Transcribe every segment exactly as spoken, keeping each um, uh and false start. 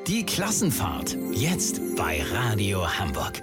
Die Klassenfahrt. Jetzt bei Radio Hamburg.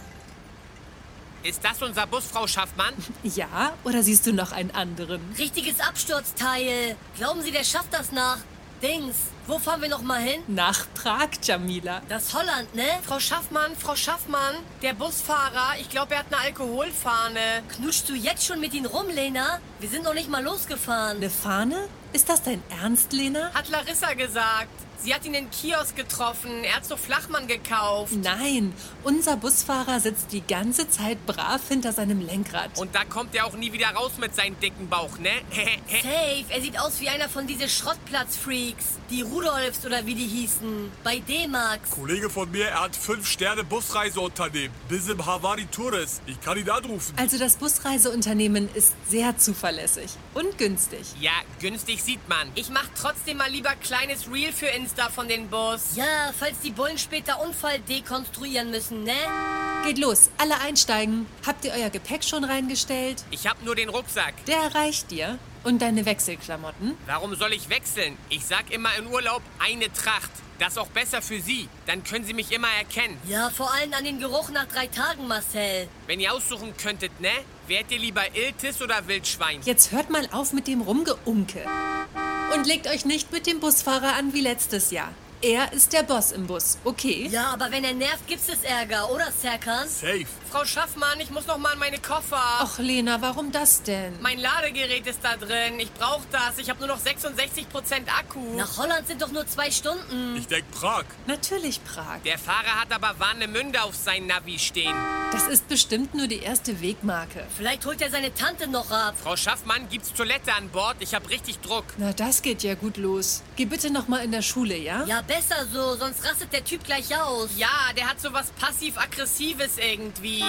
Ist das unser Bus, Frau Schaffmann? Ja, oder siehst du noch einen anderen? Richtiges Absturzteil. Glauben Sie, der schafft das nach Dings? Wo fahren wir noch mal hin? Nach Prag, Jamila. Das ist Holland, ne? Frau Schaffmann, Frau Schaffmann, der Busfahrer, ich glaube, er hat eine Alkoholfahne. Knutschst du jetzt schon mit ihm rum, Lena? Wir sind noch nicht mal losgefahren. Eine Fahne? Ist das dein Ernst, Lena? Hat Larissa gesagt. Sie hat ihn in den Kiosk getroffen. Er hat so Flachmann gekauft. Nein, unser Busfahrer sitzt die ganze Zeit brav hinter seinem Lenkrad. Und da kommt er auch nie wieder raus mit seinem dicken Bauch, ne? Safe, er sieht aus wie einer von diesen Schrottplatz-Freaks. Die Rudolfs oder wie die hießen. Bei D-Max. Kollege von mir, er hat fünf Sterne Busreiseunternehmen. Bis im Havari Tourist. Ich kann ihn anrufen. Also das Busreiseunternehmen ist sehr zuverlässig und günstig. Ja, günstig sieht man. Ich mach trotzdem mal lieber kleines Reel für Insta von den Bus. Ja, falls die Bullen später Unfall dekonstruieren müssen, ne? Geht los, alle einsteigen. Habt ihr euer Gepäck schon reingestellt? Ich hab nur den Rucksack. Der reicht dir. Und deine Wechselklamotten? Warum soll ich wechseln? Ich sag immer in Urlaub eine Tracht. Das ist auch besser für Sie. Dann können Sie mich immer erkennen. Ja, vor allem an den Geruch nach drei Tagen, Marcel. Wenn ihr aussuchen könntet, ne? Wärt ihr lieber Iltis oder Wildschwein? Jetzt hört mal auf mit dem Rumgeunke. Und legt euch nicht mit dem Busfahrer an wie letztes Jahr. Er ist der Boss im Bus, okay? Ja, aber wenn er nervt, gibt's es Ärger, oder, Serkan? Safe. Frau Schaffmann, ich muss noch mal in meine Koffer. Ach, Lena, warum das denn? Mein Ladegerät ist da drin. Ich brauch das. Ich habe nur noch sechsundsechzig Prozent Akku. Nach Holland sind doch nur zwei Stunden. Ich denk Prag. Natürlich Prag. Der Fahrer hat aber Warnemünde auf seinem Navi stehen. Das ist bestimmt nur die erste Wegmarke. Vielleicht holt er seine Tante noch ab. Frau Schaffmann, gibt's Toilette an Bord? Ich hab richtig Druck. Na, das geht ja gut los. Geh bitte noch mal in der Schule, ja? Ja, besser so, sonst rastet der Typ gleich aus. Ja, der hat so was passiv-aggressives irgendwie.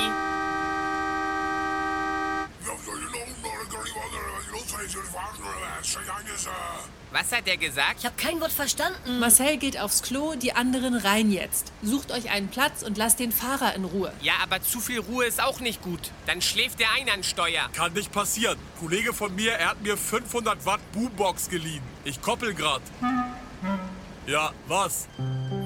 Was hat er gesagt? Ich habe kein Wort verstanden. Marcel geht aufs Klo, die anderen rein jetzt. Sucht euch einen Platz und lasst den Fahrer in Ruhe. Ja, aber zu viel Ruhe ist auch nicht gut. Dann schläft der ein an Steuer. Kann nicht passieren. Kollege von mir, er hat mir fünfhundert Watt Boombox geliehen. Ich koppel grad. Ja, was?